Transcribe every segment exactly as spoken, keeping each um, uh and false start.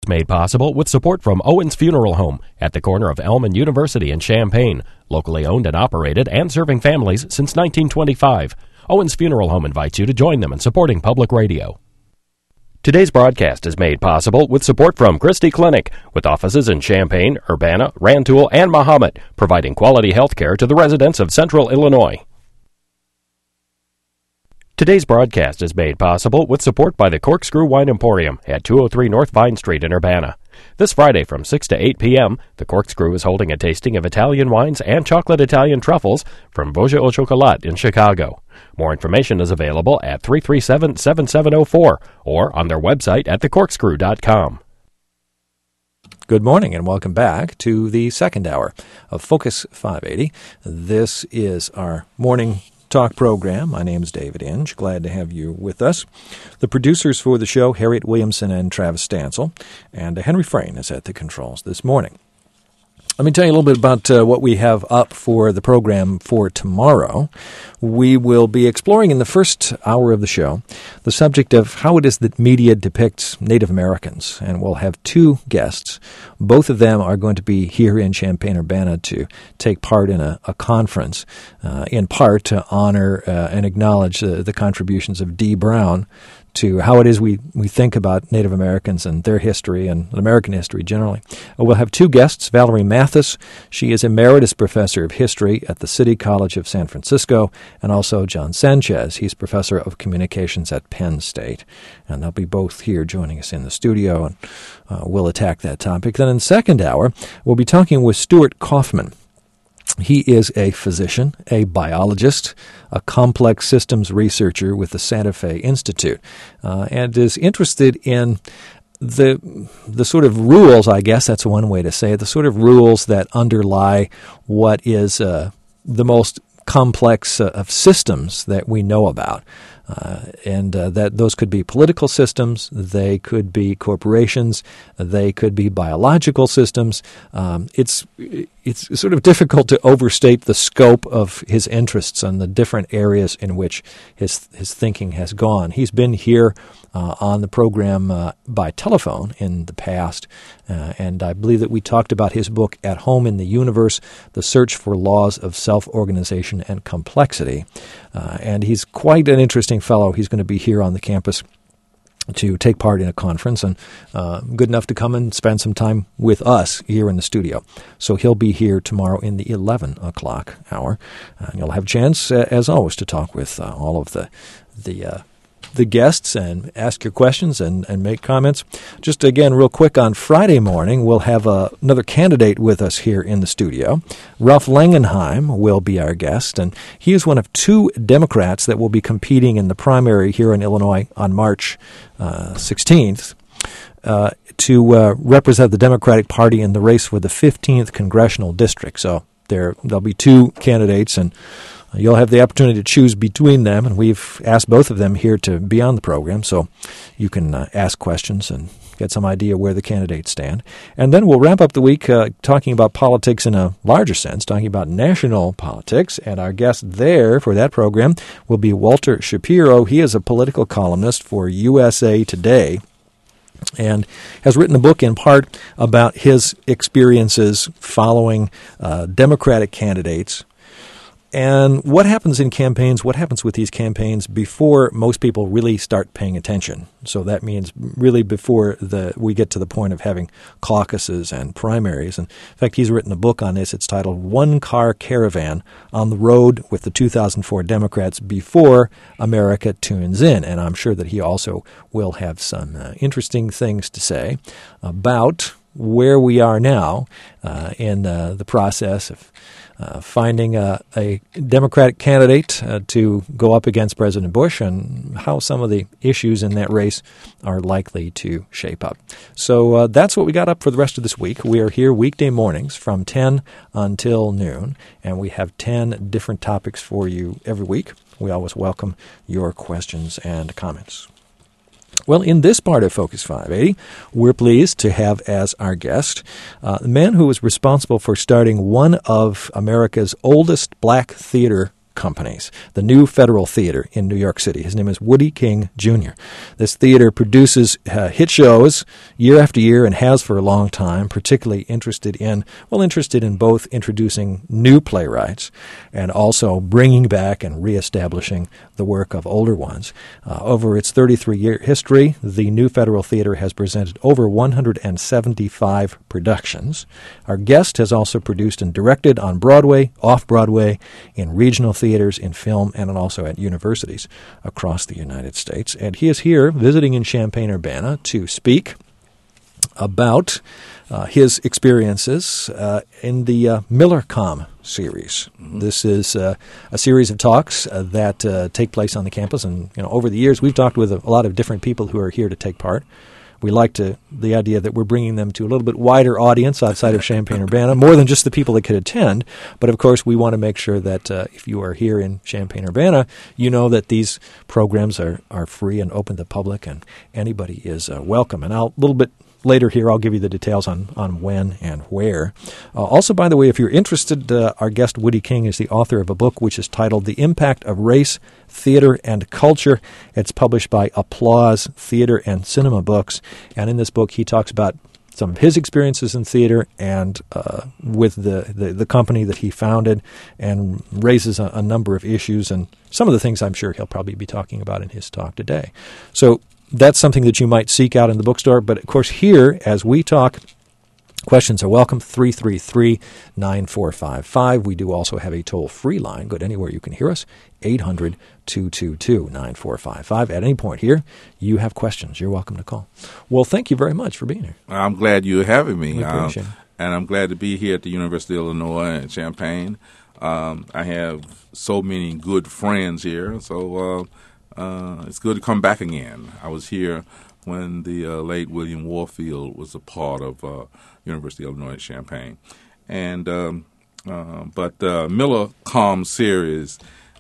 made possible with support from Owens Funeral Home at the corner of Elm and University in Champaign, locally owned and operated and serving families since nineteen twenty-five. Owens Funeral Home invites you to join them in supporting public radio. Today's broadcast is made possible with support from Christie Clinic, with offices in Champaign, Urbana, Rantoul, and Mahomet, providing quality health care to the residents of Central Illinois. Today's broadcast is made possible with support by the Corkscrew Wine Emporium at two oh three North Vine Street in Urbana. This Friday from six to eight p.m., the Corkscrew is holding a tasting of Italian wines and chocolate Italian truffles from Voja au Chocolat in Chicago. More information is available at three three seven, seven seven zero four or on their website at the corkscrew dot com. Good morning and welcome back to the second hour of Focus five eighty. This is our morning talk program. My name is David Inge. Glad to have you with us. The producers for the show, Harriet Williamson and Travis Stansel, and Henry Frayne is at the controls this morning. Let me tell you a little bit about uh, what we have up for the program for tomorrow. We will be exploring in the first hour of the show the subject of how it is that media depicts Native Americans, and we'll have two guests. Both of them are going to be here in Champaign-Urbana to take part in a, a conference, uh, in part to honor uh, and acknowledge uh, the contributions of Dee Brown to how it is we, we think about Native Americans and their history and American history generally. We'll have two guests, Valerie Mathis. She is Emeritus Professor of History at the City College of San Francisco, and also John Sanchez. He's Professor of Communications at Penn State. And they'll be both here joining us in the studio, and uh, we'll attack that topic. Then in the second hour, we'll be talking with Stuart Kaufman. He is a physician, a biologist, a complex systems researcher with the Santa Fe Institute, uh, and is interested in the the sort of rules, I guess that's one way to say it, the sort of rules that underlie what is uh, the most complex uh, of systems that we know about. Uh, and uh, that those could be political systems, they could be corporations, they could be biological systems. Um, it's it's sort of difficult to overstate the scope of his interests and the different areas in which his his thinking has gone. He's been here uh, on the program uh, by telephone in the past, uh, and I believe that we talked about his book, At Home in the Universe, The Search for Laws of Self-Organization and Complexity. Uh, and he's quite an interesting fellow. He's going to be here on the campus to take part in a conference, and uh, good enough to come and spend some time with us here in the studio. So he'll be here tomorrow in the eleven o'clock hour. And you'll have a chance, uh, as always, to talk with uh, all of the the uh, the guests and ask your questions and, and make comments. Just again, real quick, on Friday morning, we'll have uh, another candidate with us here in the studio. Ralph Langenheim will be our guest, and he is one of two Democrats that will be competing in the primary here in Illinois on March uh, sixteenth uh, to uh, represent the Democratic Party in the race for the fifteenth Congressional District. So there, there'll be two candidates, and you'll have the opportunity to choose between them, and we've asked both of them here to be on the program, so you can uh, ask questions and get some idea where the candidates stand. And then we'll wrap up the week uh, talking about politics in a larger sense, talking about national politics, and our guest there for that program will be Walter Shapiro. He is a political columnist for U S A Today, and has written a book in part about his experiences following uh, Democratic candidates. And what happens in campaigns, what happens with these campaigns before most people really start paying attention? So that means really before the we get to the point of having caucuses and primaries. And in fact, he's written a book on this. It's titled One Car Caravan on the Road with the two thousand four Democrats Before America Tunes In. And I'm sure that he also will have some uh, interesting things to say about where we are now uh, in uh, the process of Uh, finding a, a Democratic candidate uh, to go up against President Bush, and how some of the issues in that race are likely to shape up. So uh, that's what we got up for the rest of this week. We are here weekday mornings from ten until noon, and we have ten different topics for you every week. We always welcome your questions and comments. Well, in this part of Focus five eighty, we're pleased to have as our guest uh, the man who was responsible for starting one of America's oldest black theater companies. The New Federal Theater in New York City. His name is Woody King Junior This theater produces uh, hit shows year after year and has for a long time, particularly interested in, well, interested in both introducing new playwrights and also bringing back and reestablishing the work of older ones. Uh, over its thirty-three-year history, the New Federal Theater has presented over one hundred seventy-five productions. Our guest has also produced and directed on Broadway, off-Broadway, in regional theaters, in film, and also at universities across the United States. And he is here visiting in Champaign-Urbana to speak about uh, his experiences uh, in the uh, MillerCom series. Mm-hmm. This is uh, a series of talks uh, that uh, take place on the campus, and you know, over the years we've talked with a, a lot of different people who are here to take part. We like to the idea that we're bringing them to a little bit wider audience outside of Champaign-Urbana, more than just the people that could attend. But, of course, we want to make sure that uh, if you are here in Champaign-Urbana, you know that these programs are, are free and open to the public, and anybody is uh, welcome. And I'll a little bit later here, I'll give you the details on, on when and where. Uh, also, by the way, if you're interested, uh, our guest Woody King is the author of a book which is titled The Impact of Race, Theater, and Culture. It's published by Applause Theater and Cinema Books. And in this book, he talks about some of his experiences in theater and uh, with the, the, the company that he founded, and raises a, a number of issues and some of the things I'm sure he'll probably be talking about in his talk today. So that's something that you might seek out in the bookstore. But, of course, here, as we talk, questions are welcome, three three three, nine four five five. We do also have a toll-free line. Go to anywhere you can hear us, eight hundred, two two two, nine four five five. At any point here, you have questions. You're welcome to call. Well, thank you very much for being here. I'm glad you're having me. We appreciate um, it. And I'm glad to be here at the University of Illinois in Champaign. Um, I have so many good friends here, so uh, uh, it's good to come back again. I was here when the uh, late William Warfield was a part of uh, University of Illinois at Champaign. And um, uh, but the MillerCom series,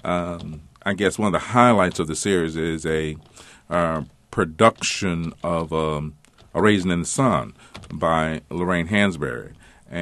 um, I guess one of the highlights of the series is a uh, production of um, A Raisin in the Sun by Lorraine Hansberry.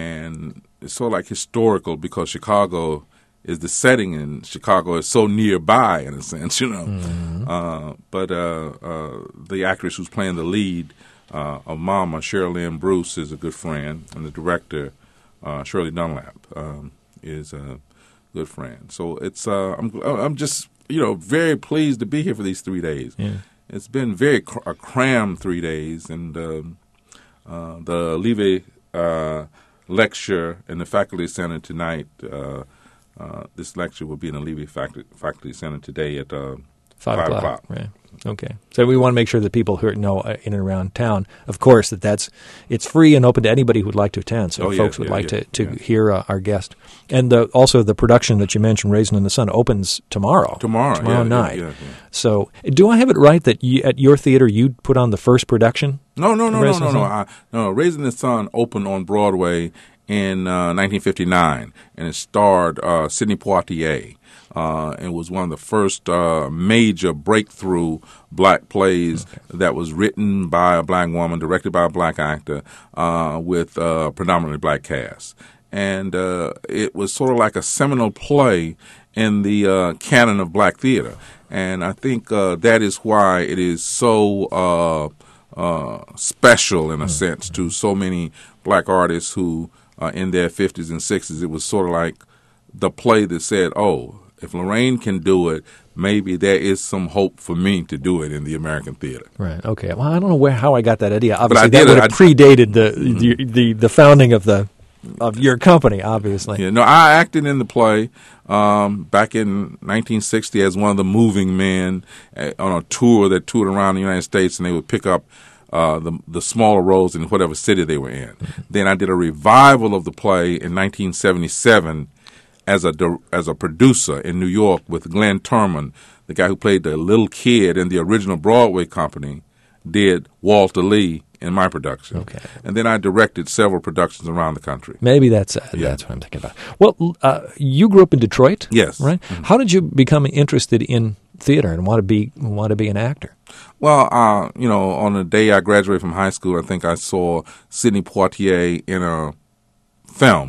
And it's sort of like historical because Chicago is the setting, and Chicago is so nearby in a sense, you know. Mm-hmm. Uh, but uh, uh, the actress who's playing the lead uh, of Mama, Sherilyn Bruce, is a good friend, and the director, uh, Shirley Dunlap, um, is a good friend. So it's uh, I'm I'm just you know very pleased to be here for these three days. Yeah. It's been very cr- a crammed three days, and um, uh, the Levy uh, lecture in the faculty center tonight. Uh, Uh, this lecture will be in the Levy Faculty, faculty Center today at uh, Five, five o'clock. o'clock. Right. Okay. So we want to make sure that people who know uh, in and around town, of course, that that's it's free and open to anybody who would like to attend. So oh, if yeah, folks would yeah, like yeah, to, to yeah. hear uh, our guest. And the, also the production that you mentioned, Raisin in the Sun, opens tomorrow. Tomorrow. Tomorrow yeah, night. Yeah, yeah, yeah. So do I have it right that you, at your theater you put on the first production? No, no, no, no, Raisin no, in the no. Sun? I, no. Raisin in the Sun opened on Broadway in uh, nineteen fifty-nine, and it starred uh, Sidney Poitier. Uh, and was one of the first uh, major breakthrough black plays okay. that was written by a black woman, directed by a black actor, uh, with a predominantly black cast. And uh, it was sort of like a seminal play in the uh, canon of black theater. And I think uh, that is why it is so uh, uh, special, in a mm-hmm. sense, to so many black artists who, uh, in their fifties and sixties, it was sort of like the play that said, oh, if Lorraine can do it, maybe there is some hope for me to do it in the American theater. Right. Okay. Well, I don't know where how I got that idea. Obviously, but I that did would it. have predated the, mm-hmm. the the the founding of the of your company, obviously. Yeah. No, I acted in the play um, back in nineteen sixty as one of the moving men uh, on a tour that toured around the United States, and they would pick up uh, the the smaller roles in whatever city they were in. Mm-hmm. Then I did a revival of the play in nineteen seventy-seven. As a as a producer in New York with Glenn Turman, the guy who played the little kid in the original Broadway company, did Walter Lee in my production. Okay. And then I directed several productions around the country. Maybe that's uh, yeah. that's what I'm thinking about. Well, uh, you grew up in Detroit, yes, right? Mm-hmm. How did you become interested in theater and want to be want to be an actor? Well, uh, you know, on the day I graduated from high school, I think I saw Sidney Poitier in a film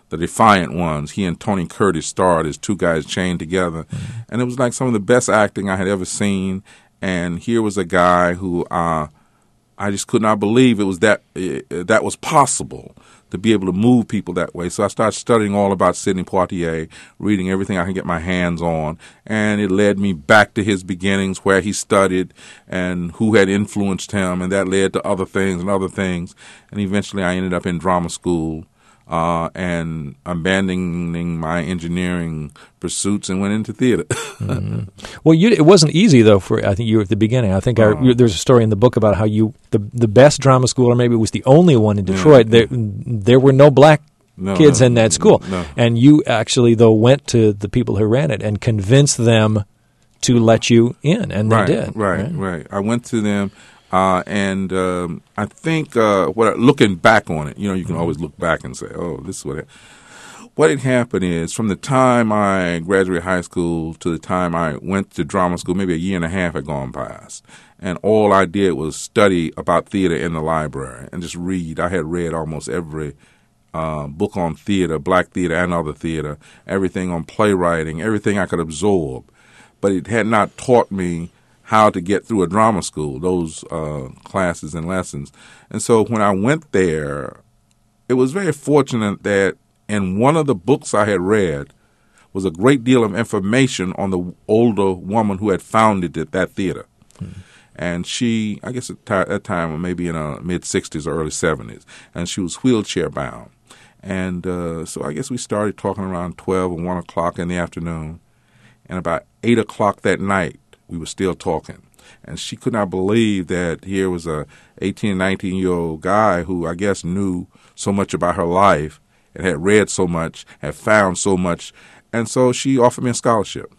The Defiant Ones. He and Tony Curtis starred as two guys chained together. Mm-hmm. And it was like some of the best acting I had ever seen. And here was a guy who uh, I just could not believe it was that uh, that was possible to be able to move people that way. So I started studying all about Sidney Poitier, reading everything I could get my hands on, and it led me back to his beginnings, where he studied and who had influenced him, and that led to other things and other things. And eventually I ended up in drama school uh, and abandoning my engineering pursuits and went into theater. mm-hmm. Well, you, it wasn't easy, though, for I think you were at the beginning. I think uh, I, you, there's a story in the book about how you, the the best drama school, or maybe it was the only one in Detroit, yeah. there, there were no black no, kids no, in that school. No. And you actually, though, went to the people who ran it and convinced them to let you in, and they right, did. Right, right, right. I went to them. Uh, and um, I think uh, what looking back on it, you know, you can always look back and say, "Oh, this is what it." What had happened is, from the time I graduated high school to the time I went to drama school, maybe a year and a half had gone past, and all I did was study about theater in the library and just read. I had read almost every uh, book on theater, black theater and other theater, everything on playwriting, everything I could absorb, but it had not taught me how to get through a drama school, those uh, classes and lessons. And so when I went there, it was very fortunate that in one of the books I had read was a great deal of information on the older woman who had founded it, that theater. Mm-hmm. And she, I guess at that time, maybe in her mid-sixties or early seventies, and she was wheelchair-bound. And uh, so I guess we started talking around twelve or one o'clock in the afternoon. And about eight o'clock that night, we were still talking, and she could not believe that here was a eighteen, nineteen-year-old guy who I guess knew so much about her life and had read so much, had found so much, and so she offered me a scholarship.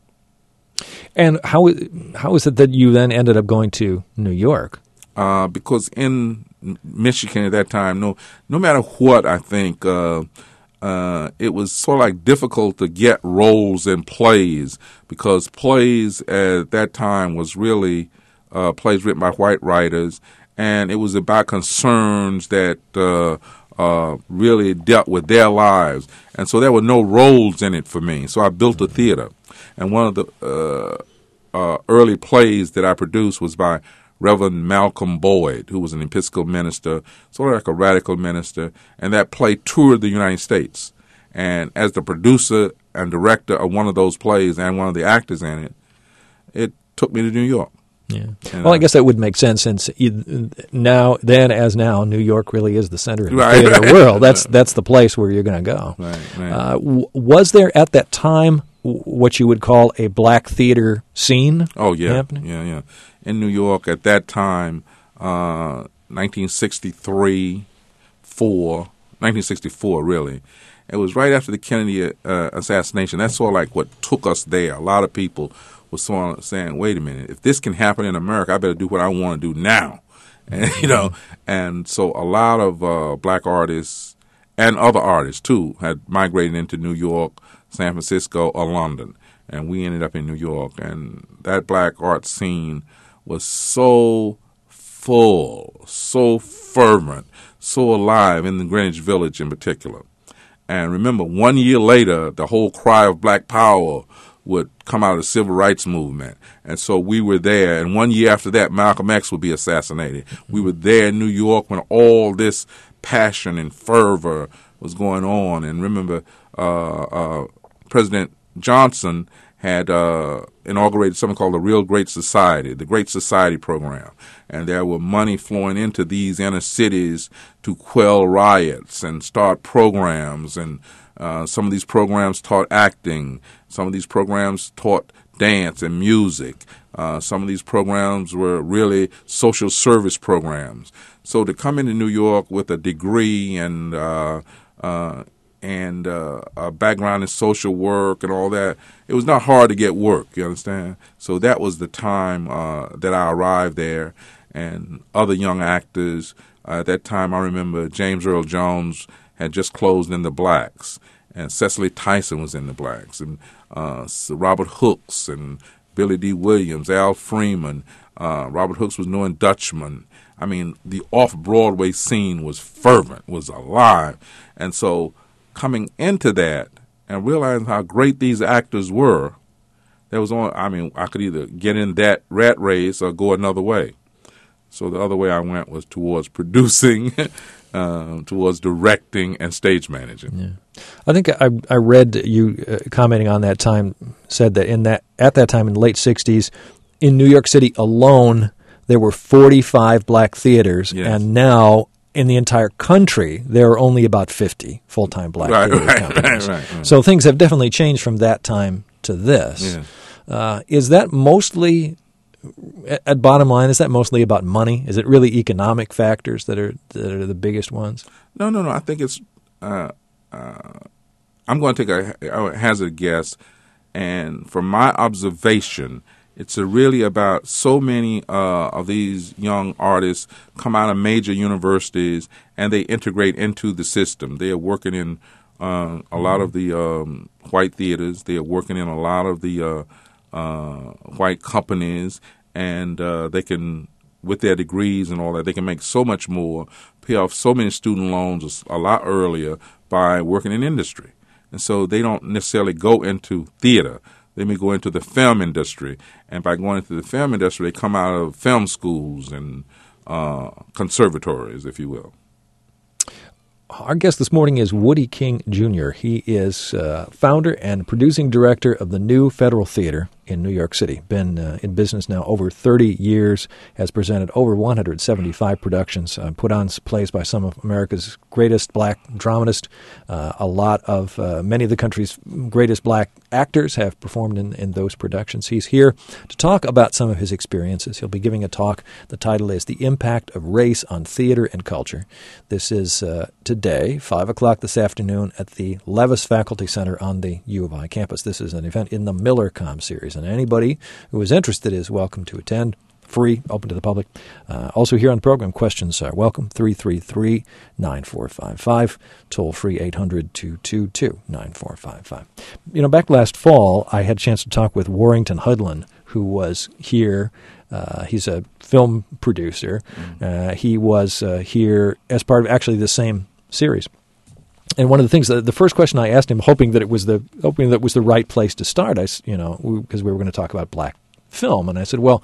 And how how is it that you then ended up going to New York? Uh, because in Michigan at that time, no, no matter what, I think uh, Uh, it was sort of like difficult to get roles in plays, because plays at that time was really uh, plays written by white writers, and it was about concerns that uh, uh, really dealt with their lives. And so there were no roles in it for me. So I built a theater. And one of the uh, uh, early plays that I produced was by Reverend Malcolm Boyd, who was an Episcopal minister, sort of like a radical minister, and that play toured the United States. And as the producer and director of one of those plays and one of the actors in it, it took me to New York. Yeah. And well, I guess that would make sense, since now, then as now, New York really is the center of the right, theater right. world. That's that's the place where you're going to go. Right, right. Uh, w- was there at that time what you would call a black theater scene? Oh yeah, happening? yeah, yeah. In New York at that time, uh, nineteen sixty-three, four, nineteen sixty-four really. It was right after the Kennedy uh, assassination. That's sort of like what took us there. A lot of people were sort of saying, "Wait a minute, if this can happen in America, I better do what I want to do now." And, you know, and so a lot of uh, black artists and other artists too had migrated into New York, San Francisco, or London, and we ended up in New York. And that black art scene was so full, so fervent, so alive in the Greenwich Village in particular. And remember, one year later, the whole cry of black power would come out of the civil rights movement. And so we were there. And one year after that, Malcolm X would be assassinated. We were there in New York when all this passion and fervor was going on. And remember, uh, uh, President Johnson had uh, inaugurated something called the Real Great Society, the Great Society program. And there were money flowing into these inner cities to quell riots and start programs. And uh, some of these programs taught acting. Some of these programs taught dance and music. Uh, some of these programs were really social service programs. So to come into New York with a degree and uh, uh, and uh, a background in social work and all that, it was not hard to get work, you understand? So that was the time uh, that I arrived there, and other young actors. Uh, at that time, I remember James Earl Jones had just closed in the Blacks, and Cecily Tyson was in the Blacks, and uh, so Robert Hooks and Billy D. Williams, Al Freeman. Uh, Robert Hooks was doing Dutchman. I mean, the off-Broadway scene was fervent, was alive. And so coming into that and realizing how great these actors were, there was only, I mean, I could either get in that rat race or go another way. So the other way I went was towards producing, uh, towards directing and stage managing. Yeah. I think I, I read you uh, commenting on that time, said that in that at that time in the late sixties, in New York City alone, there were forty-five black theaters, yes. and now in the entire country, there are only about fifty full-time black right, theater right, companies. Right, right, right. So things have definitely changed from that time to this. Yeah. Uh, is that mostly, at, at bottom line, is that mostly about money? Is it really economic factors that are that are the biggest ones? No, no, no. I think it's, uh, uh, I'm going to take a, a hazard guess, and from my observation, it's a really about so many uh, of these young artists come out of major universities and they integrate into the system. They are working in uh, a lot of the um, white theaters. They are working in a lot of the uh, uh, white companies, and uh, they can, with their degrees and all that, they can make so much more, pay off so many student loans a lot earlier by working in industry. And so they don't necessarily go into theater. They may go into the film industry, and by going into the film industry, they come out of film schools and uh, conservatories, if you will. Our guest this morning is Woody King, Junior He is uh, founder and producing director of the New Federal Theater in New York City. Been uh, in business now over thirty years, has presented over one hundred seventy-five productions, uh, put on plays by some of America's greatest black dramatists. Uh, a lot of, uh, many of the country's greatest black actors have performed in, in those productions. He's here to talk about some of his experiences. He'll be giving a talk. The title is The Impact of Race on Theater and Culture. This is uh, today, five o'clock this afternoon at the Levis Faculty Center on the U of I campus. This is an event in the MillerCom series, and anybody who is interested is welcome to attend. Free, open to the public. Uh, also here on the program, questions are welcome. three three three, nine four five five. Toll free eight hundred, two two two, nine four five five. You know, back last fall, I had a chance to talk with Warrington Hudlin, who was here. Uh, he's a film producer. Uh, he was uh, here as part of actually the same series. And one of the things, that, the first question I asked him, hoping that it was the hoping that it was the right place to start, I, you know, because we were going to talk about black film, and I said, well,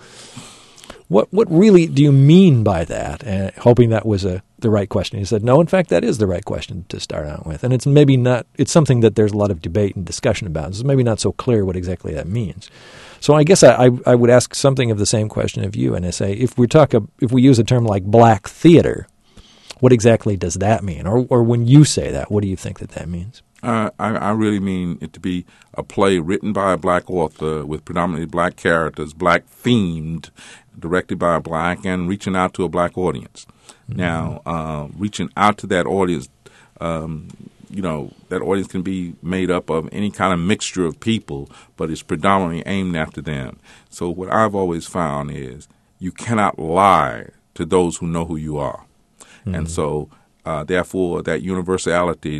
what what really do you mean by that? And hoping that was a the right question. He said, no, in fact, that is the right question to start out with, and it's maybe not. It's something that there's a lot of debate and discussion about. It's maybe not so clear what exactly that means. So I guess I, I, I would ask something of the same question of you, and I say, if we talk, if we use a term like black theater, what exactly does that mean? Or or when you say that, what do you think that that means? Uh, I, I really mean it to be a play written by a black author with predominantly black characters, black-themed, directed by a black, and reaching out to a black audience. Mm-hmm. Now, uh, reaching out to that audience, um, you know, that audience can be made up of any kind of mixture of people, but it's predominantly aimed after them. So what I've always found is you cannot lie to those who know who you are. Mm-hmm. And so, uh, therefore, that universality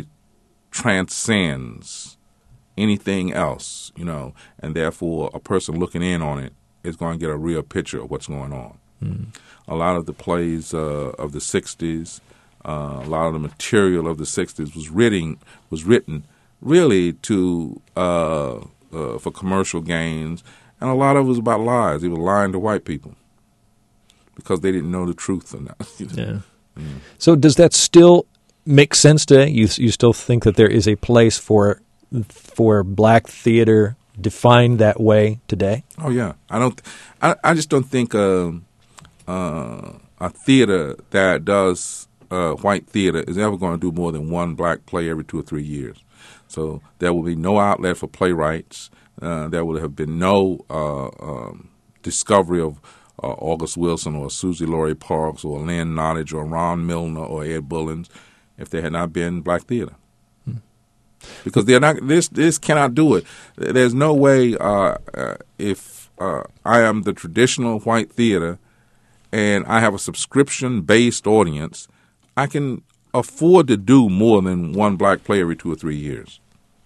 transcends anything else, you know, and therefore a person looking in on it is going to get a real picture of what's going on. Mm. A lot of the plays uh, of the sixties, uh, a lot of the material of the sixties was written was written really to uh, uh, for commercial gains, and a lot of it was about lies. They were lying to white people because they didn't know the truth or not. Yeah. Mm. So does that still make sense today? You you still think that there is a place for for black theater defined that way today? Oh yeah, I don't. I I just don't think uh, uh, a theater that does uh, white theater is ever going to do more than one black play every two or three years. So there will be no outlet for playwrights. Uh, there will have been no uh, um, discovery of uh, August Wilson or Susie Laurie Parks or Lynn Nottage or Ron Milner or Ed Bullins if there had not been black theater. Hmm. Because they're not. This this cannot do it. There's no way. Uh, uh, if uh, I am the traditional white theater, and I have a subscription-based audience, I can afford to do more than one black play every two or three years.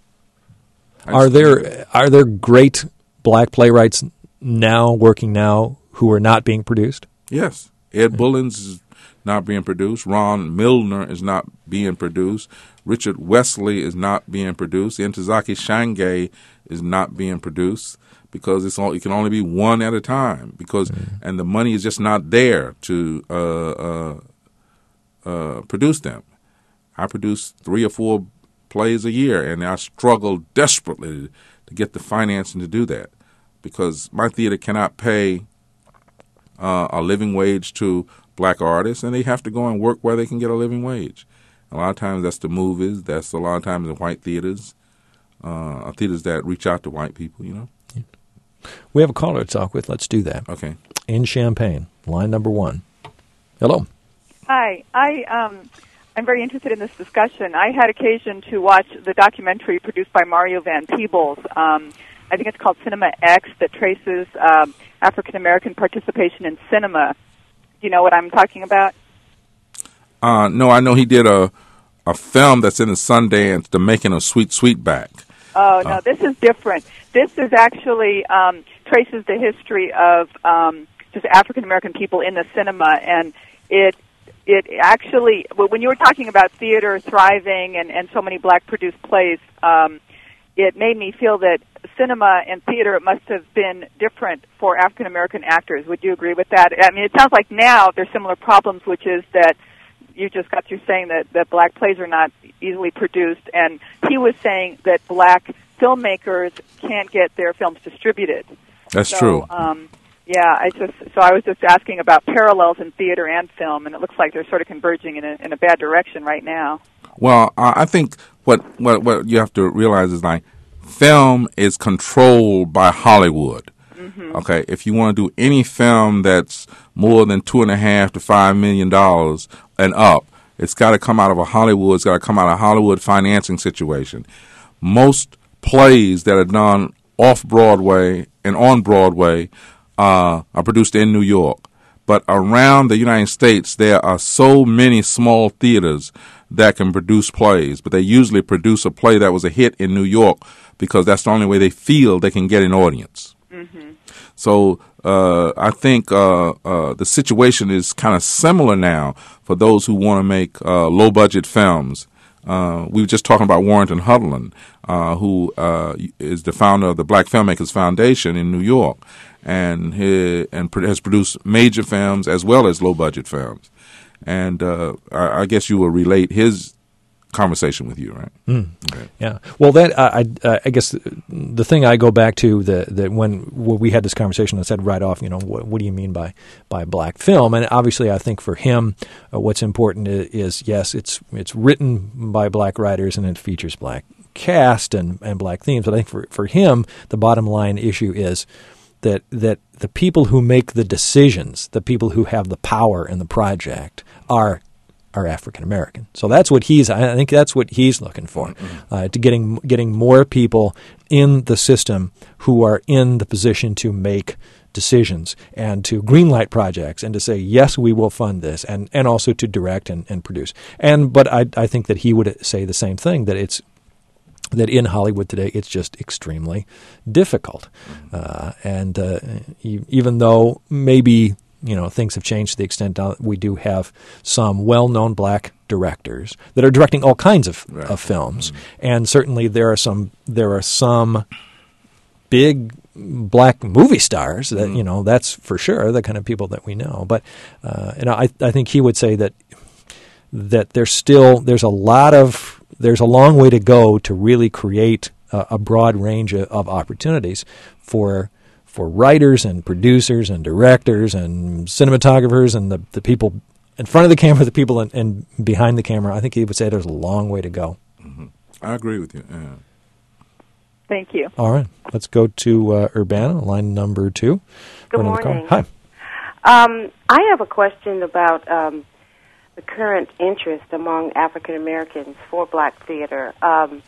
Are there are there great black playwrights now working now who are not being produced? Yes, Ed Bullins not being produced. Ron Milner is not being produced. Richard Wesley is not being produced. Ntozake Shange is not being produced because it's all, it can only be one at a time. Because mm-hmm. and the money is just not there to uh, uh, uh, produce them. I produce three or four plays a year, and I struggle desperately to get the financing to do that because my theater cannot pay uh, a living wage to black artists, and they have to go and work where they can get a living wage. A lot of times that's the movies. That's a lot of times the white theaters, uh, theaters that reach out to white people, you know. Yeah. We have a caller to talk with. Let's do that. Okay. In Champaign, line number one. Hello. Hi. I, um, I'm very interested in this discussion. I had occasion to watch the documentary produced by Mario Van Peebles. Um, I think it's called Cinema X, that traces um, African-American participation in cinema. Do you know what I'm talking about? Uh, no, I know he did a a film that's in the Sundance, The Making of Sweet Sweetback. Oh, no, uh, this is different. This is actually um, traces the history of um, just African-American people in the cinema, and it it actually, when you were talking about theater thriving and, and so many black-produced plays, um, it made me feel that cinema and theater must have been different for African-American actors. Would you agree with that? I mean, it sounds like now there's similar problems, which is that you just got through saying that, that black plays are not easily produced, and he was saying that black filmmakers can't get their films distributed. That's so, true. Um, yeah, I just so I was just asking about parallels in theater and film, and it looks like they're sort of converging in a, in a bad direction right now. Well, uh, I think what, what what you have to realize is like film is controlled by Hollywood. Mm-hmm. Okay, if you want to do any film that's more than two and a half to five million dollars and up, it's got to come out of a Hollywood. It's got to come out of a Hollywood financing situation. Most plays that are done off Broadway and on Broadway uh, are produced in New York. But around the United States, there are so many small theaters that can produce plays. But they usually produce a play that was a hit in New York because that's the only way they feel they can get an audience. Mm-hmm. So uh, I think uh, uh, the situation is kind of similar now for those who want to make uh, low-budget films. Uh, we were just talking about Warrington Hudlin, uh, who uh, is the founder of the Black Filmmakers Foundation in New York, and he, and has produced major films as well as low-budget films. And uh, I, I guess you will relate his conversation with you, right? Mm. Okay. Yeah. Well, that I, I, I guess the thing I go back to that that when, when we had this conversation, I said right off, you know, what, what do you mean by by black film? And obviously, I think for him, uh, what's important is, is yes, it's it's written by black writers and it features black cast and, and black themes. But I think for for him, the bottom line issue is that that the people who make the decisions, the people who have the power in the project, are are African American. So that's what he's. I think that's what he's looking for, uh, to getting getting more people in the system who are in the position to make decisions and to greenlight projects and to say yes, we will fund this, and, and also to direct and, and produce. And but I I think that he would say the same thing, that it's that in Hollywood today it's just extremely difficult, uh, and uh, even though maybe, you know, things have changed to the extent that we do have some well-known black directors that are directing all kinds of, right. of films, mm-hmm. and certainly there are some there are some big black movie stars that mm-hmm. you know, that's for sure the kind of people that we know. But uh, and I I think he would say that that there's still there's a lot of there's a long way to go to really create a, a broad range of, of opportunities for. for writers and producers and directors and cinematographers and the, the people in front of the camera, the people in, in behind the camera. I think he would say there's a long way to go. Mm-hmm. I agree with you. Yeah. Thank you. All right. Let's go to uh, Urbana, line number two. Good morning. Hi. Um, I have a question about um, the current interest among African Americans for black theater. Um,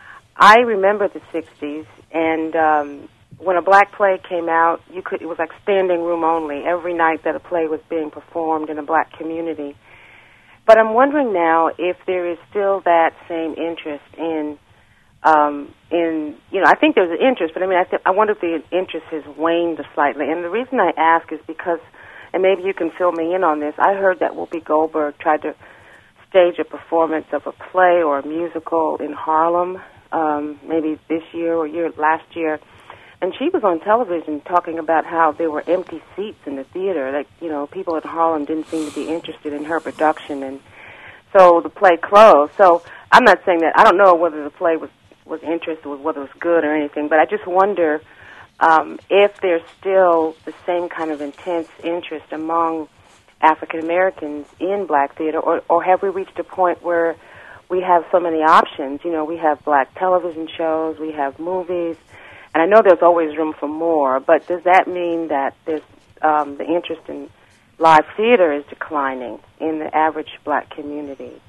I remember the sixties, and um, when a black play came out, you could it was like standing room only every night that a play was being performed in a black community. But I'm wondering now if there is still that same interest in, um, in you know, I think there's an interest, but I mean, I, th- I wonder if the interest has waned slightly. And the reason I ask is because and maybe you can fill me in on this. I heard that Whoopi Goldberg tried to stage a performance of a play or a musical in Harlem, um, maybe this year or year last year, and she was on television talking about how there were empty seats in the theater. Like, you know, people in Harlem didn't seem to be interested in her production, and so the play closed. So I'm not saying that, I don't know whether the play was, was interested, whether it was good or anything, but I just wonder um, if there's still the same kind of intense interest among African Americans in black theater, or, or have we reached a point where we have so many options? You know, we have black television shows, we have movies, and I know there's always room for more, but does that mean that there's um, the interest in live theater is declining in the average black community?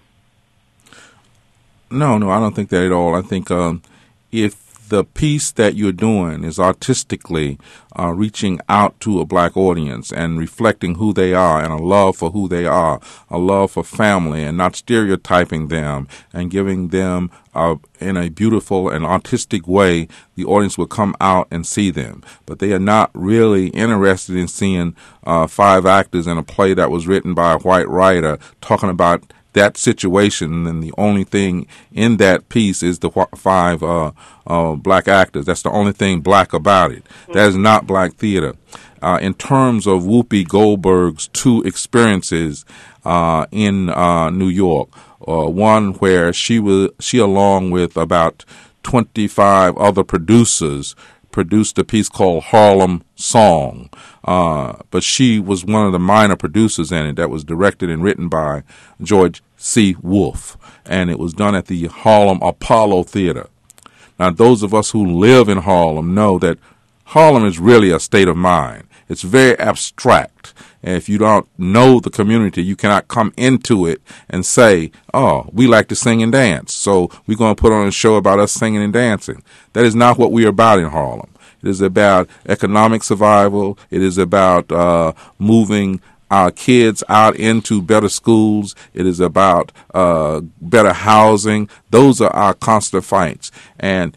No, no, I don't think that at all. I think um, if the piece that you're doing is artistically uh, reaching out to a black audience and reflecting who they are and a love for who they are, a love for family, and not stereotyping them and giving them uh, in a beautiful and artistic way, the audience will come out and see them. But they are not really interested in seeing uh, five actors in a play that was written by a white writer talking about that situation, and the only thing in that piece is the wh- five uh, uh, black actors. That's the only thing black about it. Mm-hmm. That is not black theater. Uh, in terms of Whoopi Goldberg's two experiences uh, in uh, New York, uh, one where she was she along with about twenty-five other producers produced a piece called Harlem Song, uh, but she was one of the minor producers in it. That was directed and written by George C. Wolfe, and it was done at the Harlem Apollo Theater. Now, those of us who live in Harlem know that Harlem is really a state of mind. It's very abstract, and if you don't know the community, you cannot come into it and say, oh, we like to sing and dance, so we're going to put on a show about us singing and dancing. That is not what we are about in Harlem. It is about economic survival. It is about uh, moving our kids out into better schools. It is about uh, better housing. Those are our constant fights. And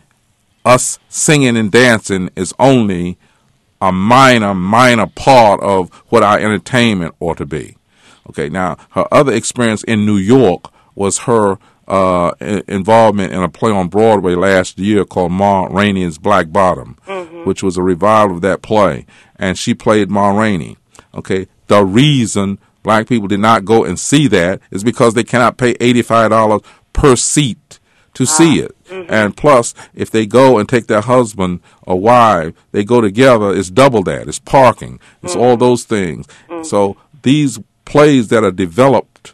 us singing and dancing is only a minor, minor part of what our entertainment ought to be. Okay, now, her other experience in New York was her uh, involvement in a play on Broadway last year called Ma Rainey's Black Bottom, mm-hmm. which was a revival of that play. And she played Ma Rainey. Okay, the reason black people did not go and see that is because they cannot pay eighty-five dollars per seat to ah. see it. Mm-hmm. And plus, if they go and take their husband or wife, they go together, it's double that. It's parking. It's mm-hmm. all those things. Mm-hmm. So these plays that are developed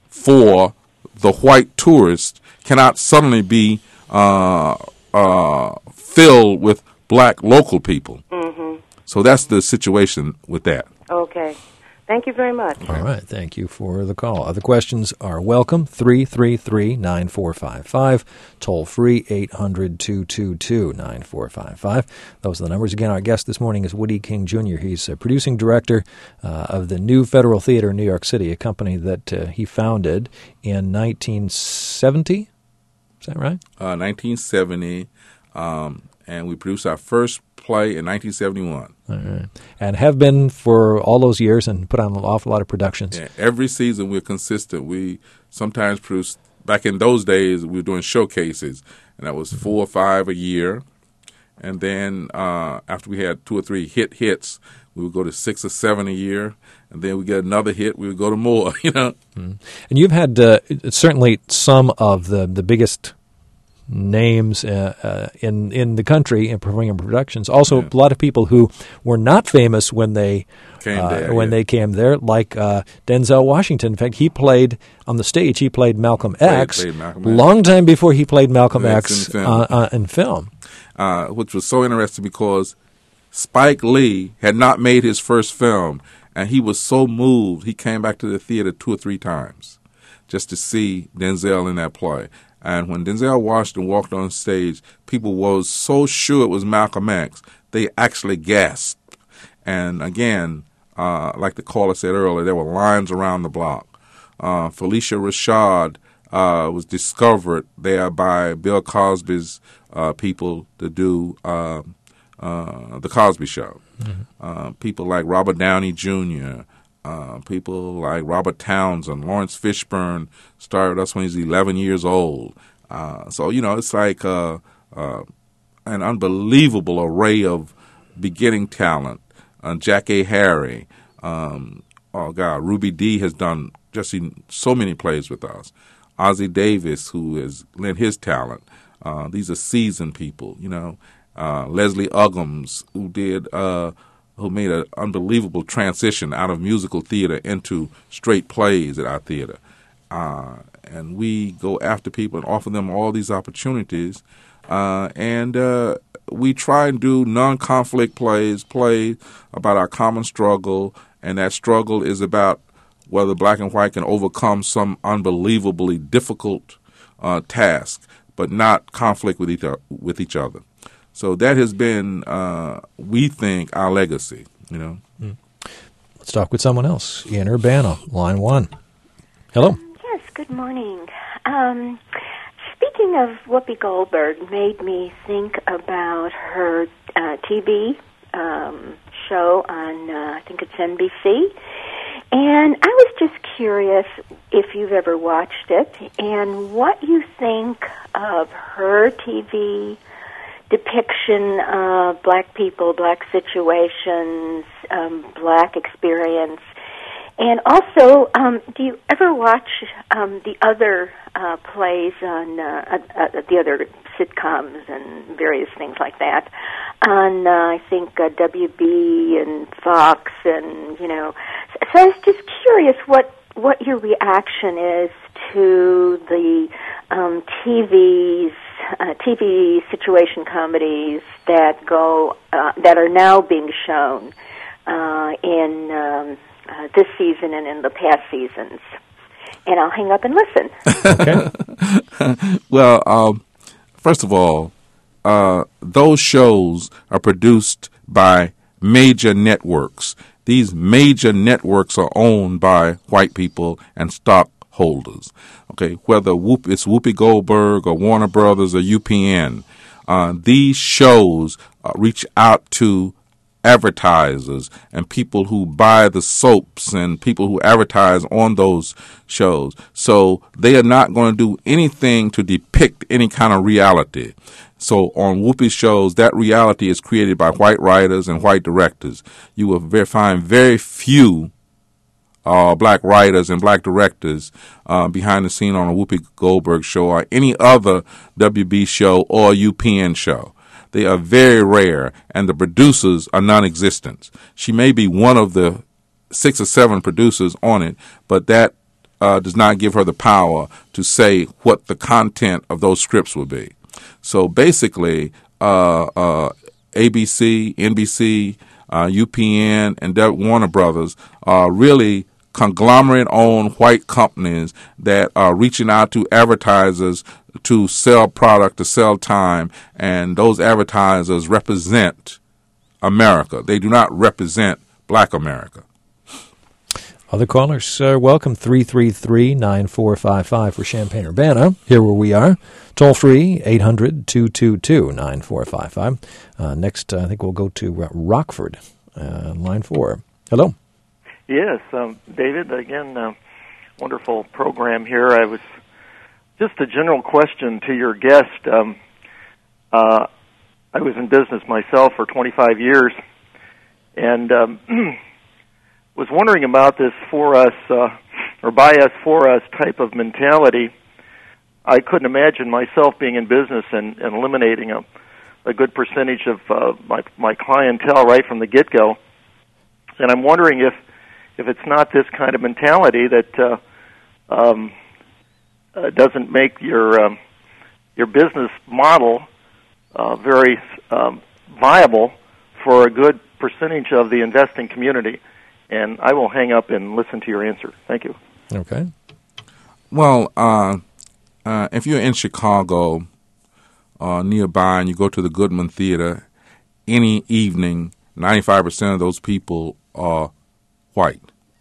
for the white tourist cannot suddenly be uh, uh, filled with black local people. Mm-hmm. So that's the situation with that. Okay. Thank you very much. All right. Thank you for the call. Other questions are welcome. three three three, nine four five five. Toll free, eight hundred, two two two, nine four five five. Those are the numbers. Again, our guest this morning is Woody King Junior He's a producing director uh, of the New Federal Theater in New York City, a company that uh, he founded in nineteen seventy. Is that right? Uh, nineteen seventy. Um, and we produced our first play in nineteen seventy-one. All right. And have been for all those years and put on an awful lot of productions. Yeah, every season we're consistent. We sometimes produce, back in those days, we were doing showcases, and that was mm-hmm. four or five a year. And then uh, after we had two or three hit hits, we would go to six or seven a year. And then we get another hit, we would go to more, you know. Mm-hmm. And you've had uh, certainly some of the, the biggest names uh, uh, in in the country in performing productions. Also, yeah. a lot of people who were not famous when they came uh, there, when yeah. they came there, like uh, Denzel Washington. In fact, he played on the stage. He played Malcolm played, X. Played Malcolm long X. time before he played Malcolm X, X in film, uh, uh, in film. Uh, which was so interesting because Spike Lee had not made his first film, and he was so moved he came back to the theater two or three times just to see Denzel in that play. And when Denzel Washington walked on stage, people were so sure it was Malcolm X, they actually gasped. And again, uh, like the caller said earlier, there were lines around the block. Uh, Felicia Rashad uh, was discovered there by Bill Cosby's uh, people to do uh, uh, The Cosby Show. Mm-hmm. Uh, people like Robert Downey Junior, Uh, people like Robert Townsend, Lawrence Fishburne started us when he was eleven years old. Uh, so, you know, it's like uh, uh, an unbelievable array of beginning talent. Uh, Jack A. Harry, um, oh, God, Ruby Dee has done just in so many plays with us. Ossie Davis, who has lent his talent. Uh, these are seasoned people, you know. Uh, Leslie Uggams, who did... Uh, who made an unbelievable transition out of musical theater into straight plays at our theater. Uh, and we go after people and offer them all these opportunities. Uh, and uh, we try and do non-conflict plays, plays about our common struggle, and that struggle is about whether black and white can overcome some unbelievably difficult uh, task, but not conflict with each, with each other. So that has been, uh, we think, our legacy, you know. Mm. Let's talk with someone else. Ian Urbano, line one. Hello. Yes, good morning. Um, speaking of Whoopi Goldberg made me think about her uh, T V um, show on, uh, I think it's N B C. And I was just curious if you've ever watched it and what you think of her T V depiction of black people, black situations, um, black experience. And also, um, do you ever watch um, the other uh, plays on uh, uh, the other sitcoms and various things like that on, uh, I think, uh, W B and Fox and, you know. So I was just curious what, what your reaction is to the um, T V's Uh, T V situation comedies that go uh, that are now being shown uh, in um, uh, this season and in the past seasons. And I'll hang up and listen. Okay. Well, um, first of all, uh, those shows are produced by major networks. These major networks are owned by white people and stock holders. Okay, whether Whoop, it's Whoopi Goldberg or Warner Brothers or U P N, uh, these shows uh, reach out to advertisers and people who buy the soaps and people who advertise on those shows. So they are not going to do anything to depict any kind of reality. So on Whoopi's shows, that reality is created by white writers and white directors. You will very, find very few Uh, black writers and black directors uh, behind the scene on a Whoopi Goldberg show or any other W B show or U P N show. They are very rare, and the producers are non-existent. She may be one of the six or seven producers on it, but that uh, does not give her the power to say what the content of those scripts will be. So basically, uh, uh, A B C, N B C, uh, U P N, and Warner Brothers are really conglomerate-owned white companies that are reaching out to advertisers to sell product, to sell time, and those advertisers represent America. They do not represent black America. Other callers, uh, welcome, three three three, nine four five five for Champaign-Urbana. Here where we are, toll-free, eight hundred, two two two, nine four five five. Uh, next, uh, I think we'll go to uh, Rockford, uh, line four. Hello. Yes, um, David, again, uh, wonderful program here. I was just a general question to your guest. Um, uh, I was in business myself for twenty-five years, and um, was wondering about this for us, uh, or by us, for us type of mentality. I couldn't imagine myself being in business and, and eliminating a, a good percentage of uh, my, my clientele right from the get-go. And I'm wondering if if it's not this kind of mentality that uh, um, uh, doesn't make your um, your business model uh, very um, viable for a good percentage of the investing community. And I will hang up and listen to your answer. Thank you. Okay. Well, uh, uh, if you're in Chicago uh, nearby and you go to the Goodman Theater, any evening, ninety-five percent of those people are white.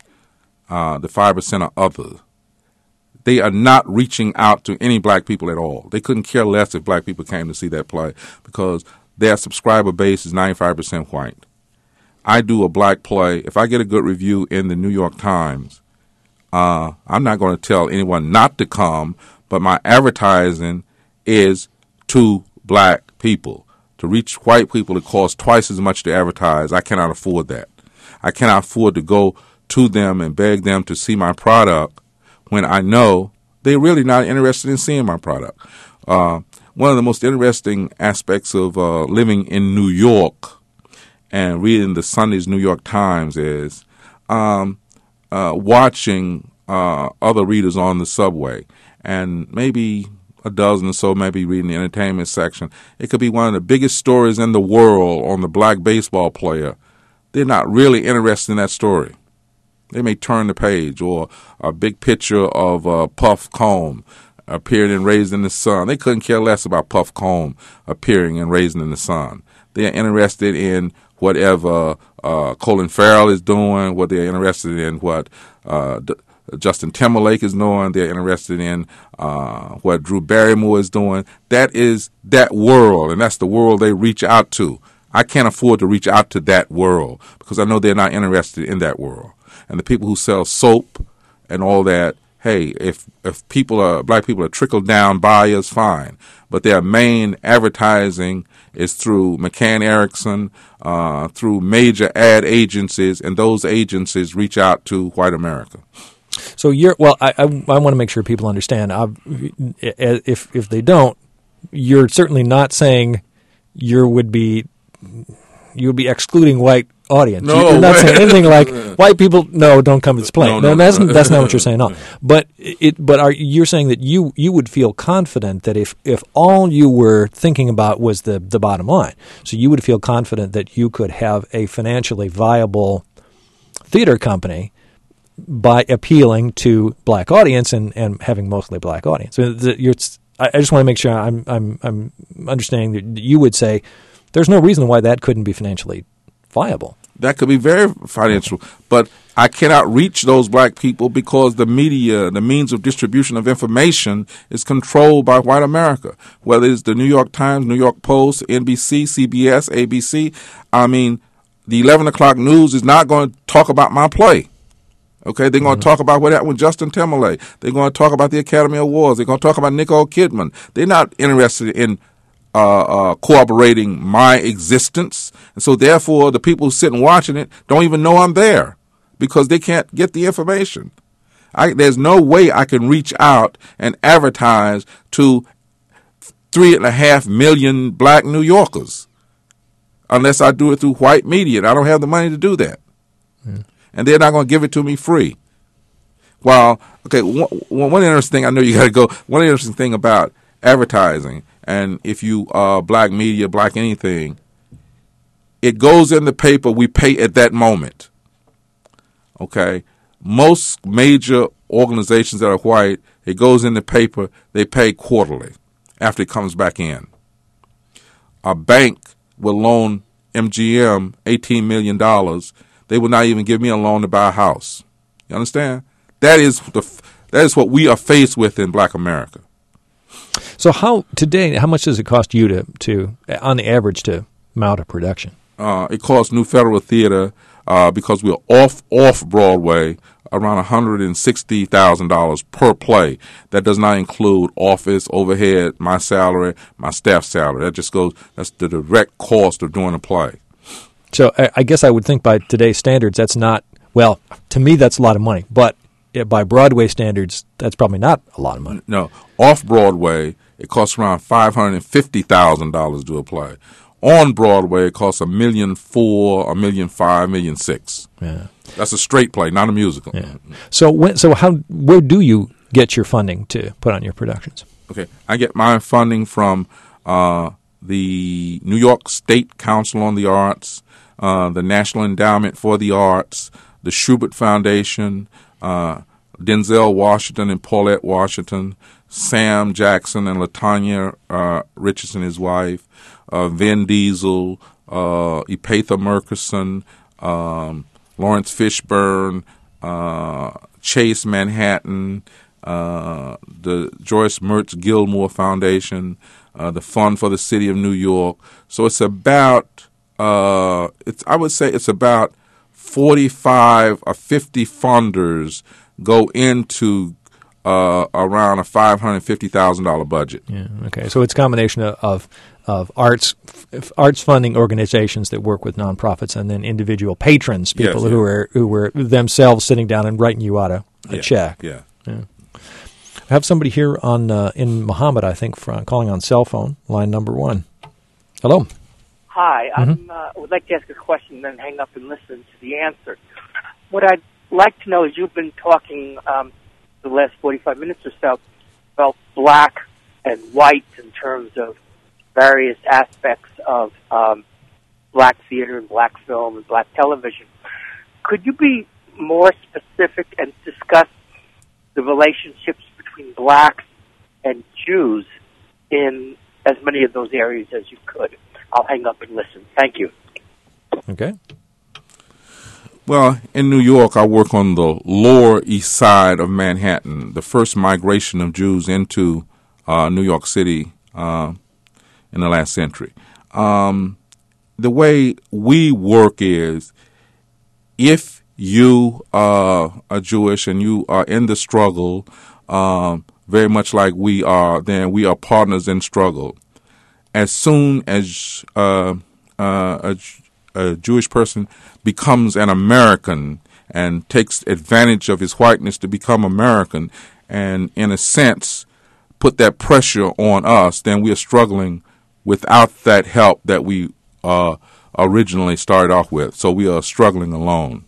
Uh, the five percent are others. They are not reaching out to any black people at all. They couldn't care less if black people came to see that play because their subscriber base is ninety-five percent white. I do a black play, if I get a good review in the New York Times, uh, I'm not going to tell anyone not to come, but my advertising is to black people. To reach white people, it costs twice as much to advertise. I cannot afford that. I cannot afford to go to them and beg them to see my product when I know they're really not interested in seeing my product. Uh, one of the most interesting aspects of uh, living in New York and reading the Sunday's New York Times is um, uh, watching uh, other readers on the subway, and maybe a dozen or so maybe reading the entertainment section. It could be one of the biggest stories in the world on the black baseball player. They're not really interested in that story. They may turn the page, or a big picture of uh, Puff Combe appearing in Raised in the Sun. They couldn't care less about Puff Combe appearing in Raised in the Sun. They're interested in whatever uh, Colin Farrell is doing, what they're interested in, what uh, D- Justin Timberlake is doing. They're interested in uh, what Drew Barrymore is doing. That is that world, and that's the world they reach out to. I can't afford to reach out to that world because I know they're not interested in that world. And the people who sell soap and all that, hey, if if people are black people are trickled down buyers, fine. But their main advertising is through McCann Erickson, uh, through major ad agencies, and those agencies reach out to white America. So you're well. I I, I want to make sure people understand. I've, if if they don't, you're certainly not saying you would be you would be excluding white audience. No, you're not way. saying anything like white people. No, don't come to this play. No, No, no, that's no. that's not what you're saying. No, but it. But are you're saying that you you would feel confident that if if all you were thinking about was the the bottom line, so you would feel confident that you could have a financially viable theater company by appealing to black audience and, and having mostly black audience. So the, you're, I just want to make sure I'm I'm I'm understanding that you would say there's no reason why that couldn't be financially viable. That could be very financial, but I cannot reach those black people because the media, the means of distribution of information, is controlled by white America. Whether it's the New York Times, New York Post, N B C, C B S, A B C. I mean, the eleven o'clock news is not going to talk about my play. Okay, they're going to mm-hmm. talk about what happened with Justin Timberlake. They're going to talk about the Academy Awards. They're going to talk about Nicole Kidman. They're not interested in uh, uh, corroborating my existence. And so, therefore, the people who sit and watching it don't even know I'm there because they can't get the information. I, there's no way I can reach out and advertise to three and a half million black New Yorkers unless I do it through white media. And I don't have the money to do that. Mm. And they're not going to give it to me free. Well, okay, one, one interesting thing, I know you got to go, one interesting thing about advertising, and if you are uh, black media, black anything, it goes in the paper, we pay at that moment. Okay? Most major organizations that are white, it goes in the paper, they pay quarterly after it comes back in. A bank will loan M G M eighteen million dollars. They will not even give me a loan to buy a house. You understand? That is the that is what we are faced with in black America. So how today? How much does it cost you to, to on the average to mount a production? Uh, it costs New Federal Theater uh, because we're off off Broadway around one hundred and sixty thousand dollars per play. That does not include office overhead, my salary, my staff salary. That just goes. That's the direct cost of doing a play. So I guess I would think by today's standards, that's not, well, to me, that's a lot of money. But by Broadway standards, that's probably not a lot of money. No. Off-Broadway, it costs around five hundred fifty thousand dollars to do a play. On Broadway, it costs a million four, a million five, a million six. Yeah. That's a straight play, not a musical. Yeah. So when, so how, where do you get your funding to put on your productions? Okay. I get my funding from uh, the New York State Council on the Arts, Uh, the National Endowment for the Arts, the Schubert Foundation, uh, Denzel Washington and Paulette Washington, Sam Jackson and LaTanya uh, Richardson, his wife, uh, Vin Diesel, uh, Epatha Murkison, um, Lawrence Fishburne, uh, Chase Manhattan, uh, the Joyce Mertz Gilmore Foundation, uh, the Fund for the City of New York. So it's about uh, it's I would say it's about forty-five or fifty funders go into uh, around a five hundred fifty thousand dollar budget. Yeah. Okay. So it's a combination of of, of arts f- arts funding organizations that work with nonprofits, and then individual patrons, people Yes, who yeah. are who were themselves sitting down and writing you out a, a Yeah, check. Yeah. Yeah. I have somebody here on uh, in Muhammad, I think, from, calling on cell phone, line number one. Hello. Hi, Mm-hmm. I uh, would like to ask a question, then hang up and listen to the answer. What I'd like to know is you've been talking um, the last forty-five minutes or so about black and white in terms of various aspects of um, black theater and black film and black television. Could you be more specific and discuss the relationships between blacks and Jews in as many of those areas as you could? I'll hang up and listen. Thank you. Okay. Well, in New York, I work on the Lower East Side of Manhattan, the first migration of Jews into uh, New York City uh, in the last century. Um, the way we work is, if you uh, are Jewish and you are in the struggle, um, very much like we are, then we are partners in struggle. As soon as uh, uh, a, a Jewish person becomes an American and takes advantage of his whiteness to become American, and in a sense put that pressure on us, then we are struggling without that help that we uh, originally started off with. So we are struggling alone.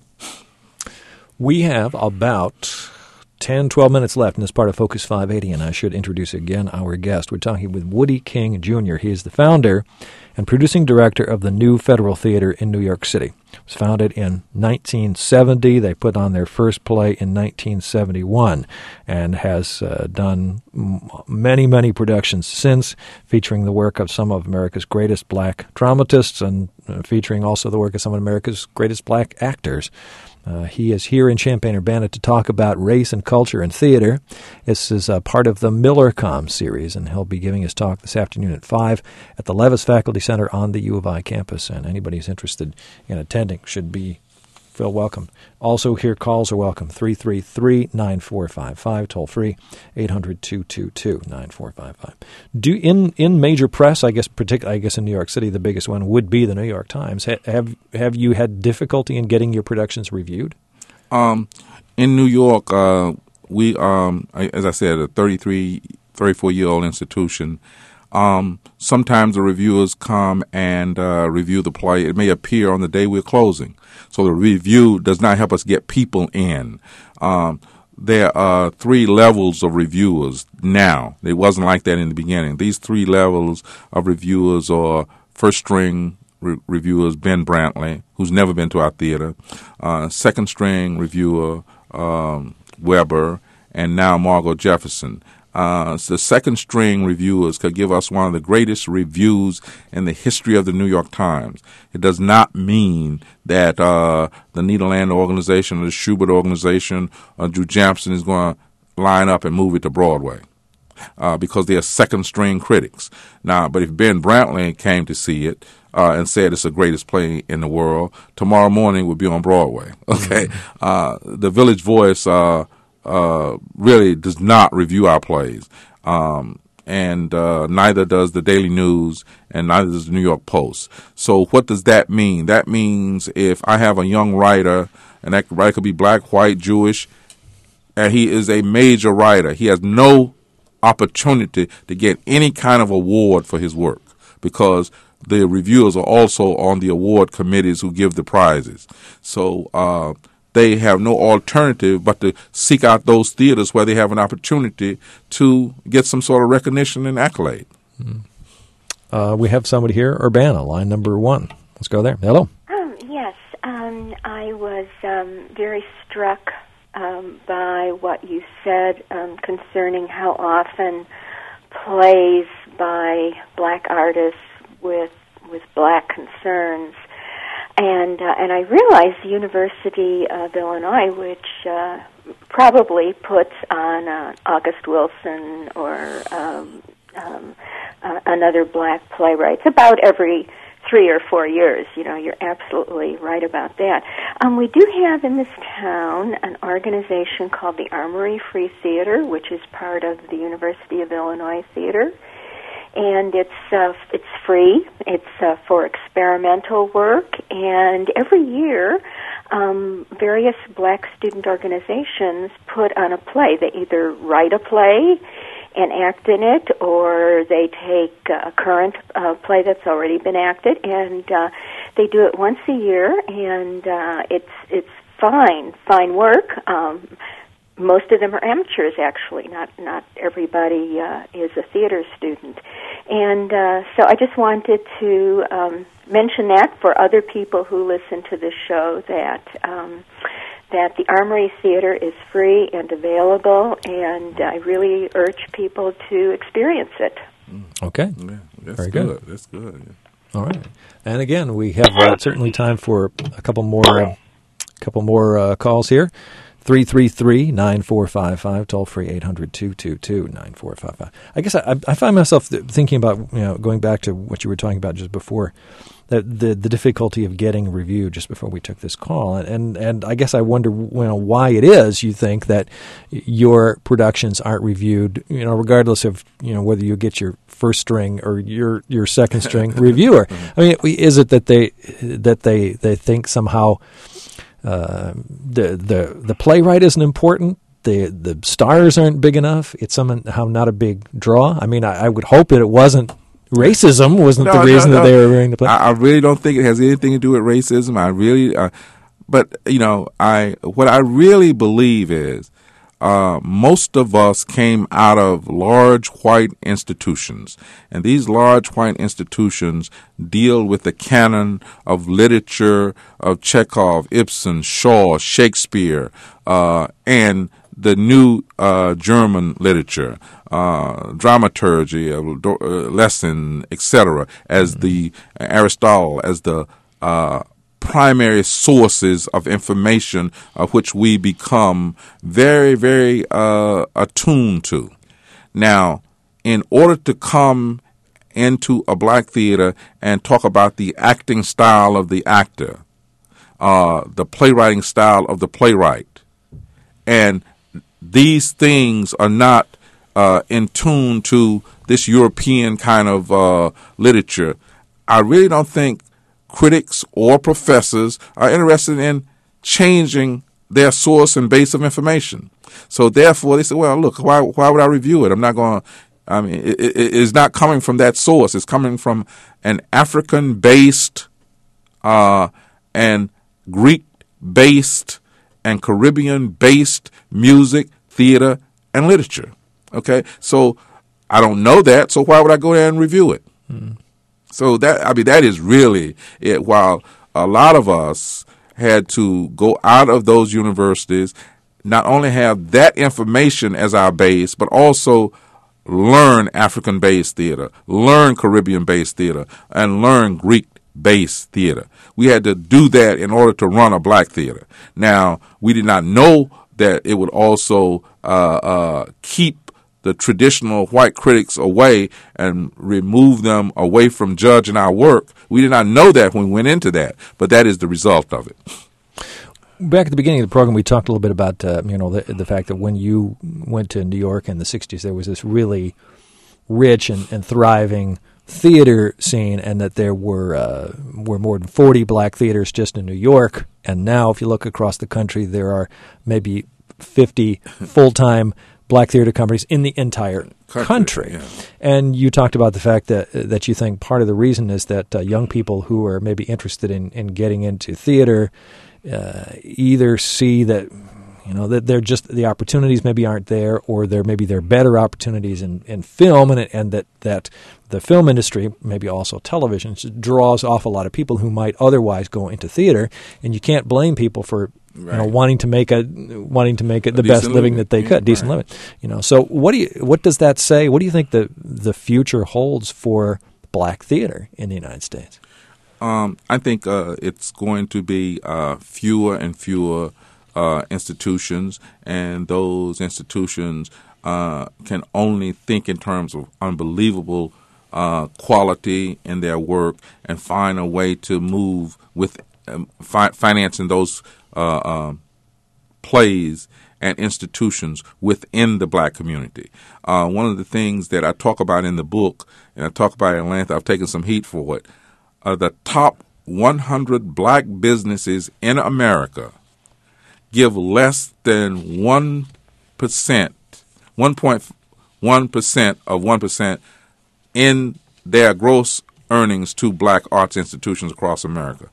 We have about ten, twelve minutes left in this part of Focus five eighty, and I should introduce again our guest. We're talking with Woody King Junior He is the founder and producing director of the New Federal Theater in New York City. It was founded in nineteen seventy. They put on their first play in nineteen seventy-one and has uh, done m- many, many productions since, featuring the work of some of America's greatest black dramatists and uh, featuring also the work of some of America's greatest black actors. Uh, he is here in Champaign-Urbana to talk about race and culture and theater. This is uh, part of the MillerCom series, and he'll be giving his talk this afternoon at five at the Levis Faculty Center on the U of I campus. And anybody who's interested in attending should be feel welcome. Also here, calls are welcome. three three three, nine four five five, toll free, eight hundred, two two two, nine four five five. Do in in major press, I guess, particularly I guess in New York City, the biggest one would be the New York Times. Ha- have have you had difficulty in getting your productions reviewed? Um, in New York, uh, we um, as I said, a thirty-three, thirty-four year old institution. Um, sometimes the reviewers come and uh, review the play. It may appear on the day we're closing. So the review does not help us get people in. Um, there are three levels of reviewers now. It wasn't like that in the beginning. These three levels of reviewers are first string re- reviewers, Ben Brantley, who's never been to our theater, uh, second string reviewer, um, Weber, and now Margot Jefferson. Uh, so the second string reviewers could give us one of the greatest reviews in the history of the New York Times. It does not mean that uh, the Nederlander organization or the Schubert organization or Drew Jampson is going to line up and move it to Broadway, uh, because they are second string critics. Now, but if Ben Brantley came to see it uh, and said it's the greatest play in the world, tomorrow morning it would be on Broadway. Okay, mm-hmm. uh, the Village Voice Uh, Uh, really does not review our plays, um, and uh, neither does the Daily News, and neither does the New York Post. So what does that mean? That means if I have a young writer, and that writer could be black, white, Jewish, and he is a major writer, he has no opportunity to get any kind of award for his work, because the reviewers are also on the award committees who give the prizes. So uh they have no alternative but to seek out those theaters where they have an opportunity to get some sort of recognition and accolade. Mm. Uh, we have somebody here, Urbana, line number one. Let's go there. Hello. Um, yes, um, I was um, very struck um, by what you said um, concerning how often plays by black artists with with black concerns. And uh, and I realize the University of Illinois, which uh, probably puts on uh, August Wilson or um, um, uh, another black playwright about every three or four years. You know, you're absolutely right about that. Um, we do have in this town an organization called the Armory Free Theater, which is part of the University of Illinois Theater. And it's uh, it's free. It's uh, for experimental work. And every year, um, various black student organizations put on a play. They either write a play and act in it, or they take a current uh, play that's already been acted, and uh, they do it once a year. And uh, it's it's fine, fine work. Um, Most of them are amateurs, actually. Not not everybody uh, is a theater student, and uh, so I just wanted to um, mention that for other people who listen to this show, that um, that the Armory Theater is free and available, and I really urge people to experience it. Okay, yeah, that's very good. good. That's good. Yeah. All right, and again, we have uh, certainly time for a couple more, uh, couple more uh, calls here. three three three, nine four five five, toll free eight hundred, two two two, nine four five five. I guess I, I find myself thinking about, you know, going back to what you were talking about just before, that the the difficulty of getting a review just before we took this call. And, and, and I guess I wonder, you know, why it is you think that your productions aren't reviewed, you know, regardless of, you know, whether you get your first string or your your second string reviewer. I mean, is it that they that they, they think somehow Uh, the the the playwright isn't important. The the stars aren't big enough. It's somehow not a big draw. I mean, I, I would hope that it wasn't racism. Wasn't no, the reason no, no. that they were wearing the play? I, I really don't think it has anything to do with racism. I really, uh, but you know, I what I really believe is uh, most of us came out of large white institutions, and these large white institutions deal with the canon of literature of Chekhov, Ibsen, Shaw, Shakespeare, uh, and the new uh, German literature, uh, dramaturgy, uh, Lessing, et cetera, as mm-hmm. the uh, Aristotle, as the uh, primary sources of information of which we become very, very uh, attuned to. Now, in order to come into a black theater and talk about the acting style of the actor, uh, the playwriting style of the playwright, and these things are not uh, in tune to this European kind of uh, literature, I really don't think critics or professors are interested in changing their source and base of information. So therefore, they say, well, look, why why would I review it? I'm not going to, I mean, it, it, it's not coming from that source. It's coming from an African-based uh, and Greek-based and Caribbean-based music, theater, and literature. Okay? So I don't know that, so why would I go there and review it? Mm. So that, I mean, that is really it. While a lot of us had to go out of those universities, not only have that information as our base, but also learn African-based theater, learn Caribbean-based theater, and learn Greek-based theater. We had to do that in order to run a black theater. Now, we did not know that it would also uh, uh, keep the traditional white critics away and remove them away from judging our work. We did not know that when we went into that, but that is the result of it. Back at the beginning of the program, we talked a little bit about uh, you know the, the fact that when you went to New York in the sixties, there was this really rich and, and thriving theater scene, and that there were uh, were more than forty black theaters just in New York. And now, if you look across the country, there are maybe fifty full-time black theater companies in the entire country. country. Yeah. And you talked about the fact that that you think part of the reason is that uh, young people who are maybe interested in, in getting into theater uh, either see that, you know, that they're just, the opportunities maybe aren't there, or there maybe there are better opportunities in, in film, and and that, that the film industry, maybe also television, draws off a lot of people who might otherwise go into theater, and you can't blame people for Right. you know, wanting to make a wanting to make it the best living, living that they yeah, could, decent right. living. You know, so what do you what does that say? What do you think the the future holds for black theater in the United States? Um, I think uh, it's going to be uh, fewer and fewer uh, institutions, and those institutions uh, can only think in terms of unbelievable uh, quality in their work and find a way to move with um, fi- financing those uh, um, plays and institutions within the black community. Uh, one of the things that I talk about in the book, and I talk about it in length, I've taken some heat for it, are the top one hundred black businesses in America give less than one percent, one point one percent of one percent in their gross earnings to black arts institutions across America.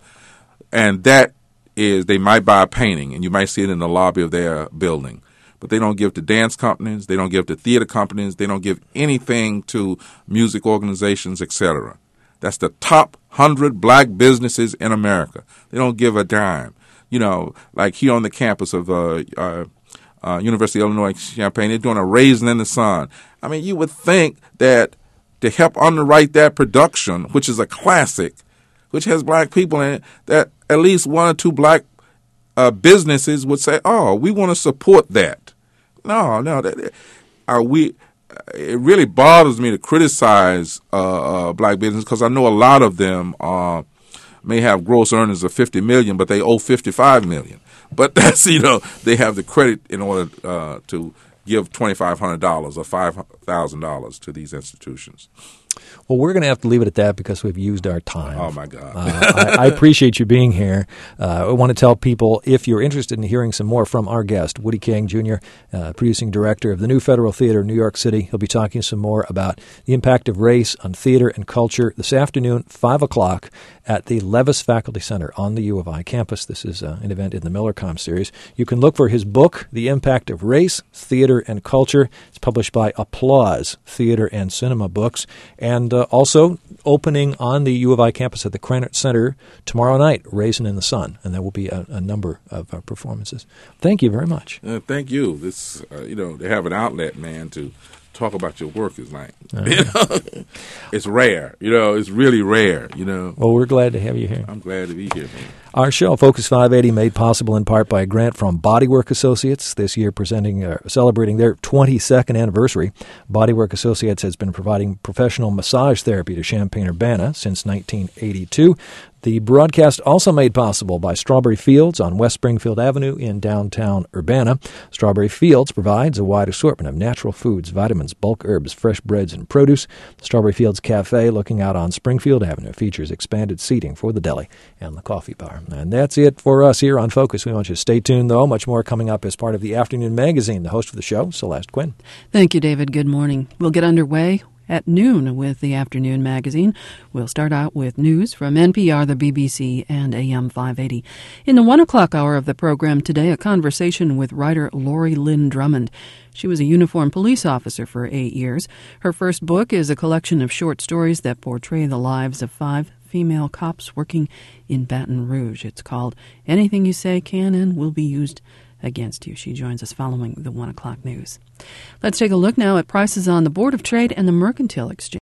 And that is, they might buy a painting, and you might see it in the lobby of their building, but they don't give to dance companies, they don't give to theater companies, they don't give anything to music organizations, et cetera. That's the top one hundred black businesses in America. They don't give a dime. You know, like here on the campus of uh, uh, uh, University of Illinois Champaign, they're doing a Raisin in the Sun. I mean, you would think that to help underwrite that production, which is a classic, which has black people in it, that at least one or two black uh, businesses would say, oh, we want to support that. No, no. That, are we? It really bothers me to criticize uh, uh, black business because I know a lot of them uh, may have gross earnings of fifty million dollars, but they owe fifty-five million dollars. But that's, you know, they have the credit in order uh, to give twenty-five hundred dollars or five thousand dollars to these institutions. Well, we're going to have to leave it at that because we've used our time. Oh, my God. uh, I, I appreciate you being here. Uh, I want to tell people, if you're interested in hearing some more from our guest, Woody King, Junior, uh, producing director of the New Federal Theater in New York City. He'll be talking some more about the impact of race on theater and culture this afternoon, five o'clock, at the Levis Faculty Center on the U of I campus. This is uh, an event in the MillerCom series. You can look for his book, The Impact of Race, Theater, and Culture. It's published by Applause Theater and Cinema Books. And uh, also opening on the U of I campus at the Krannert Center tomorrow night, Raisin in the Sun. And there will be a, a number of uh, performances. Thank you very much. Uh, thank you. This, uh, you know, to have an outlet, man, to talk about your work is like, uh, you know, it's rare. You know, it's really rare, you know. Well, we're glad to have you here. I'm glad to be here, man. Our show, Focus five eighty, made possible in part by a grant from Bodywork Associates, this year presenting, uh, celebrating their twenty-second anniversary. Bodywork Associates has been providing professional massage therapy to Champaign-Urbana since nineteen eighty-two. The broadcast also made possible by Strawberry Fields on West Springfield Avenue in downtown Urbana. Strawberry Fields provides a wide assortment of natural foods, vitamins, bulk herbs, fresh breads, and produce. The Strawberry Fields Cafe, looking out on Springfield Avenue, features expanded seating for the deli and the coffee bar. And that's it for us here on Focus. We want you to stay tuned, though. Much more coming up as part of the Afternoon Magazine. The host of the show, Celeste Quinn. Thank you, David. Good morning. We'll get underway at noon with the Afternoon Magazine. We'll start out with news from N P R, the B B C, and A M five eighty. In the one o'clock hour of the program today, a conversation with writer Lori Lynn Drummond. She was a uniformed police officer for eight years. Her first book is a collection of short stories that portray the lives of five female cops working in Baton Rouge. It's called Anything You Say Can and Will Be Used Against You. She joins us following the one o'clock news. Let's take a look now at prices on the Board of Trade and the Mercantile Exchange.